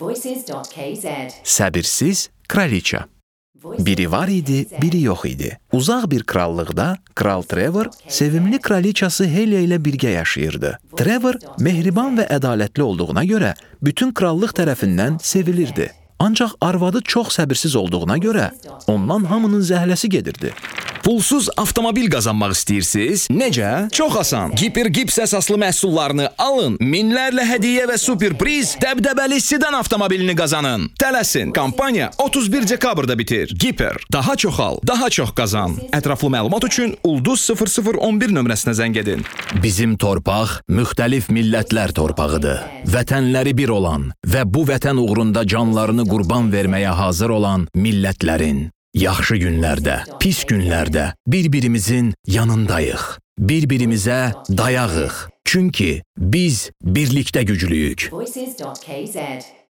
Voices.kz. Səbirsiz kraliça. Biri var idi, biri yox idi. Uzaq bir krallıqda Kral Trevor sevimli kraliçası Helya ilə birgə yaşayırdı. Trevor mehriban və ədalətli olduğuna görə bütün krallıq tərəfindən sevilirdi. Ancaq arvadı çox səbirsiz olduğuna görə ondan hamının zəhləsi gedirdi. Pulsuz avtomobil qazanmaq istəyirsiniz? Necə? Çox asan. Gips əsaslı məhsullarını alın, minlərlə hədiyyə və superpriz, dəbdəbəli sedan avtomobilini qazanın. Tələsin. Kampaniya 31 dekabrda bitir. Giper. Daha çox al, daha çox qazan. Ətraflı məlumat üçün Ulduz 0011 nömrəsinə zəng edin. Bizim torpaq müxtəlif millətlər torpağıdır. Vətənləri bir olan və bu vətən uğrunda canlarını qurban verməyə hazır olan millətlərin. Yaxşı günlərdə, pis günlərdə bir-birimizin yanındayıq. Bir-birimizə dayağıq. Çünki biz birlikdə güclüyük. Voices.kz.